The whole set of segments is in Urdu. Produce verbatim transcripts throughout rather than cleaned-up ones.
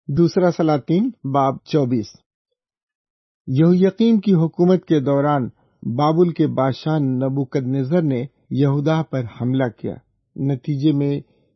دوسرا سلاطین باب چوبیس۔ یہویقیم کی حکومت کے دوران بابل کے بادشاہ نبوکدنضر نے یہودا پر حملہ کیا۔ نتیجے میں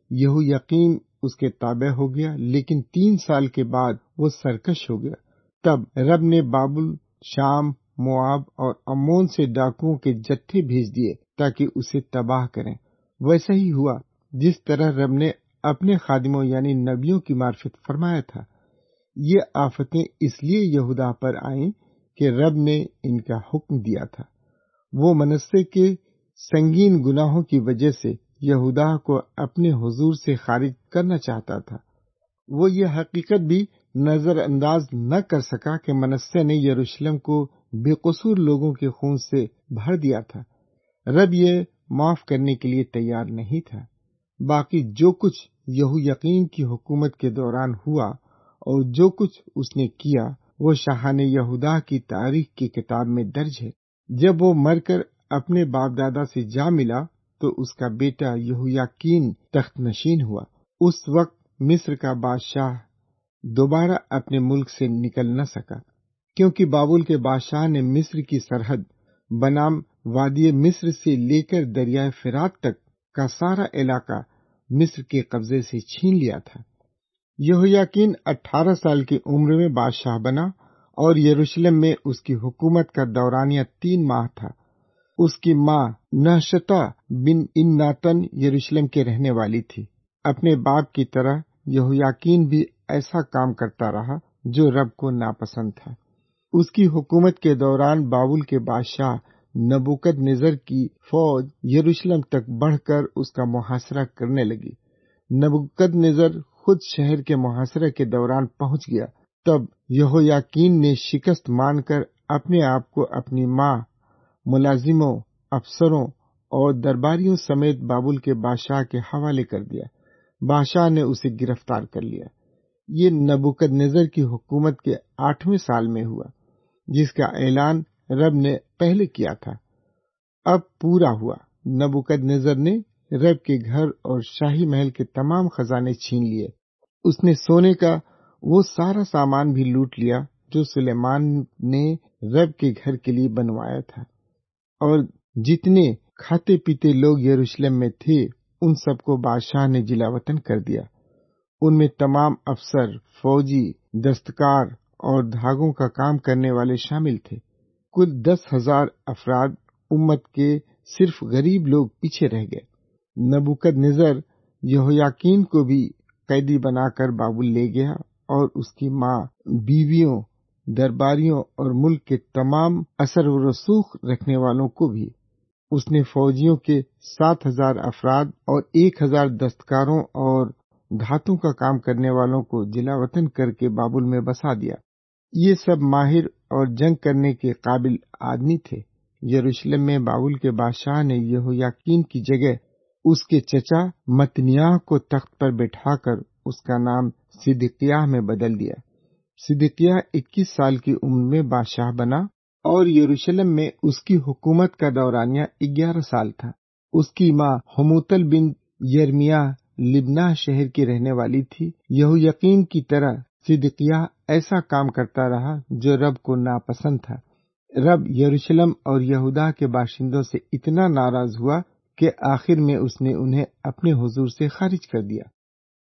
یہویقیم اس کے تابع ہو گیا، لیکن تین سال کے بعد وہ سرکش ہو گیا۔ تب رب نے بابل، شام، مواب اور امون سے ڈاکوؤں کے جتھے بھیج دیے تاکہ اسے تباہ کریں۔ ویسا ہی ہوا جس طرح رب نے اپنے خادموں یعنی نبیوں کی معرفت فرمایا تھا۔ یہ آفتیں اس لیے یہودا پر آئیں کہ رب نے ان کا حکم دیا تھا۔ وہ منصے کے سنگین گناہوں کی وجہ سے یہودا کو اپنے حضور سے خارج کرنا چاہتا تھا۔ وہ یہ حقیقت بھی نظر انداز نہ کر سکا کہ منصے نے یروشلم کو بے قصور لوگوں کے خون سے بھر دیا تھا۔ رب یہ معاف کرنے کے لیے تیار نہیں تھا۔ باقی جو کچھ یہویقین کی حکومت کے دوران ہوا اور جو کچھ اس نے کیا وہ شاہان یہودا کی تاریخ کی کتاب میں درج ہے۔ جب وہ مر کر اپنے باپ دادا سے جا ملا تو اس کا بیٹا یہویاکین تخت نشین ہوا۔ اس وقت مصر کا بادشاہ دوبارہ اپنے ملک سے نکل نہ سکا، کیونکہ بابل کے بادشاہ نے مصر کی سرحد بنام وادی مصر سے لے کر دریائے فرات تک کا سارا علاقہ مصر کے قبضے سے چھین لیا تھا۔ یہویاکین اٹھارہ سال کی عمر میں بادشاہ بنا اور یروشلم میں اس کی حکومت کا دورانیہ تین ماہ تھا۔ اس کی ماں نحشتہ بن اناتن یروشلم کے رہنے والی تھی۔ اپنے باپ کی طرح یہویاکین بھی ایسا کام کرتا رہا جو رب کو ناپسند تھا۔ اس کی حکومت کے دوران بابل کے بادشاہ نبوکدنضر کی فوج یروشلم تک بڑھ کر اس کا محاصرہ کرنے لگی۔ نبوکدنضر خود شہر کے محاصرے کے دوران پہنچ گیا۔ تب یہویاکین نے شکست مان کر اپنے آپ کو اپنی ماں، ملازموں، افسروں اور درباریوں سمیت بابل کے بادشاہ کے حوالے کر دیا۔ بادشاہ نے اسے گرفتار کر لیا۔ یہ نبوکدنضر کی حکومت کے آٹھویں سال میں ہوا، جس کا اعلان رب نے پہلے کیا تھا، اب پورا ہوا۔ نبوکدنضر نے رب کے گھر اور شاہی محل کے تمام خزانے چھین لیے۔ اس نے سونے کا وہ سارا سامان بھی لوٹ لیا جو سلیمان نے رب کے گھر کے لیے بنوایا تھا، اور جتنے کھاتے پیتے لوگ یروشلم میں تھے ان سب کو بادشاہ نے جلا وطن کر دیا۔ ان میں تمام افسر، فوجی، دستکار اور دھاگوں کا کام کرنے والے شامل تھے۔ کل دس ہزار افراد امت کے صرف غریب لوگ پیچھے رہ گئے۔ نبوکدنضر یہویاکین کو بھی قیدی بنا کر بابل لے گیا اور اس کی ماں، بیویوں، درباریوں اور ملک کے تمام اثر و رسوخ رکھنے والوں کو بھی۔ اس نے فوجیوں کے سات ہزار افراد اور ایک ہزار دستکاروں اور دھاتوں کا کام کرنے والوں کو جلا وطن کر کے بابل میں بسا دیا۔ یہ سب ماہر اور جنگ کرنے کے قابل آدمی تھے۔ یروشلم میں بابل کے بادشاہ نے یہویاکین کی جگہ اس کے چچا متنیاہ کو تخت پر بٹھا کر اس کا نام صدقیہ میں بدل دیا۔ صدقیہ اکیس سال کی عمر میں بادشاہ بنا اور یروشلم میں اس کی حکومت کا دورانیہ گیارہ سال تھا۔ اس کی ماں حموتل بنت یرمیہ لبنہ شہر کی رہنے والی تھی۔ یہویاکین کی طرح صدقیہ ایسا کام کرتا رہا جو رب کو ناپسند تھا۔ رب یروشلم اور یہودا کے باشندوں سے اتنا ناراض ہوا کہ آخر میں اس نے انہیں اپنے حضور سے خارج کر دیا۔